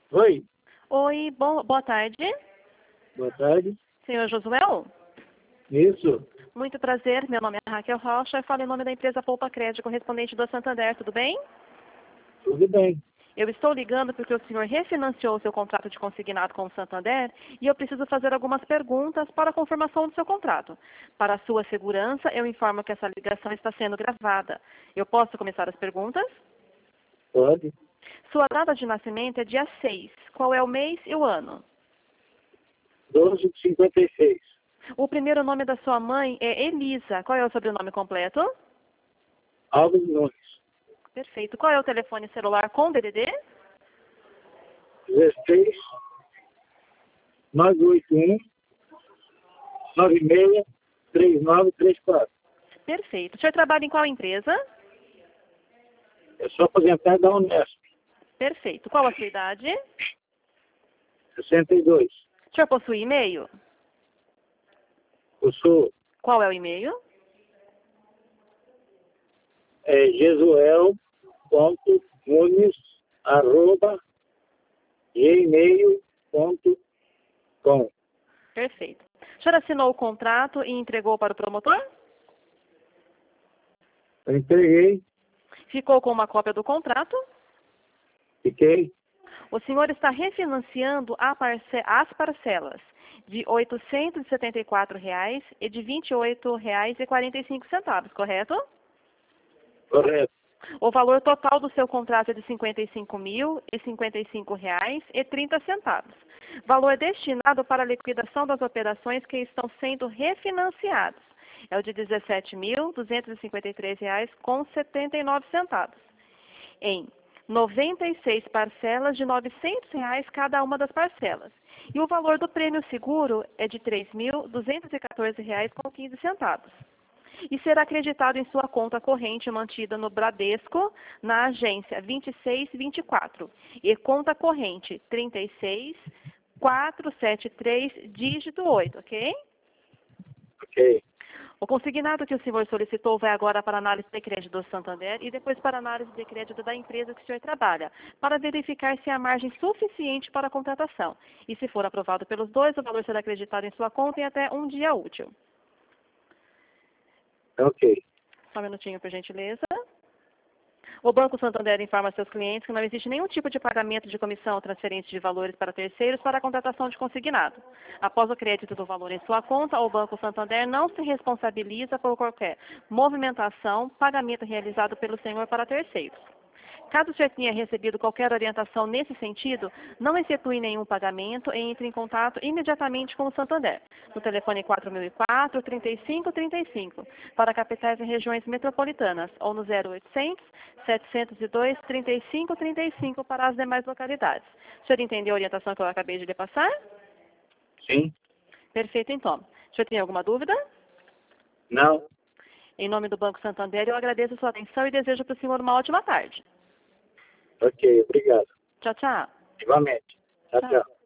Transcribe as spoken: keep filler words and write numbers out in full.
Oi, Oi, bom, boa tarde. boa tarde. Senhor Josuel? Isso, Muito prazer, meu nome é Raquel Rocha e falo em nome da empresa Poupa Crédito, correspondente do Santander, tudo bem? tudo bem. Eu estou ligando porque o senhor refinanciou o seu contrato de consignado com o Santander e eu preciso fazer algumas perguntas para a confirmação do seu contrato. Para a sua segurança, eu informo que essa ligação está sendo gravada. Eu posso começar as perguntas? Pode. Sua data de nascimento é dia seis. Qual é o mês e o ano? doze de cinquenta e seis. O primeiro nome da sua mãe é Elisa. Qual é o sobrenome completo? Alves Nunes. Perfeito. Qual é o telefone celular com D D D? dezesseis, nove oito um, nove seis, três nove três quatro. Perfeito. O senhor trabalha em qual empresa? Eu sou aposentado da Unesp, Perfeito. Qual a sua idade? sessenta e dois. O senhor possui e-mail? Eu sou Qual é o e-mail? é, jesuel ponto nunes arroba gmail ponto com. Perfeito. O senhor assinou o contrato e entregou para o promotor? Eu entreguei, Ficou com uma cópia do contrato? fiquei, O senhor está refinanciando a parce- as parcelas de oitocentos e setenta e quatro reais e de vinte e oito reais e quarenta e cinco centavos, correto? correto, O valor total do seu contrato é de cinquenta e cinco mil e cinquenta e cinco reais e trinta centavos. Valor destinado para a liquidação das operações que estão sendo refinanciadas é o de dezessete mil duzentos e cinquenta e três reais com setenta e nove centavos. Em noventa e seis parcelas de novecentos reais cada uma das parcelas. E o valor do prêmio seguro é de três mil duzentos e quatorze reais com quinze centavos. E será acreditado em sua conta corrente mantida no Bradesco, na agência vinte e seis vinte e quatro. E conta corrente trinta e seis quatrocentos e setenta e três, dígito oito, ok? ok, O consignado que o senhor solicitou vai agora para a análise de crédito do Santander e depois para a análise de crédito da empresa que o senhor trabalha, para verificar se há margem suficiente para a contratação. E se for aprovado pelos dois, o valor será acreditado em sua conta em até um dia útil. ok. Só um minutinho, por gentileza. O Banco Santander informa seus clientes que não existe nenhum tipo de pagamento de comissão ou transferência de valores para terceiros para a contratação de consignado. Após o crédito do valor em sua conta, o Banco Santander não se responsabiliza por qualquer movimentação, pagamento realizado pelo senhor para terceiros. Caso o senhor tenha recebido qualquer orientação nesse sentido, não efetue nenhum pagamento e entre em contato imediatamente com o Santander, no telefone quatro mil e quatro, trinta e cinco trinta e cinco, para capitais e regiões metropolitanas, ou no zero oitocentos, setecentos e dois, trinta e cinco trinta e cinco para as demais localidades. O senhor entendeu a orientação que eu acabei de lhe passar? Sim, Perfeito, então. O senhor tem alguma dúvida? não, Em nome do Banco Santander, eu agradeço a sua atenção e desejo para o senhor uma ótima tarde. ok, obrigado. Tchau, tchau. Igualmente. Tchau, Tchau. tchau.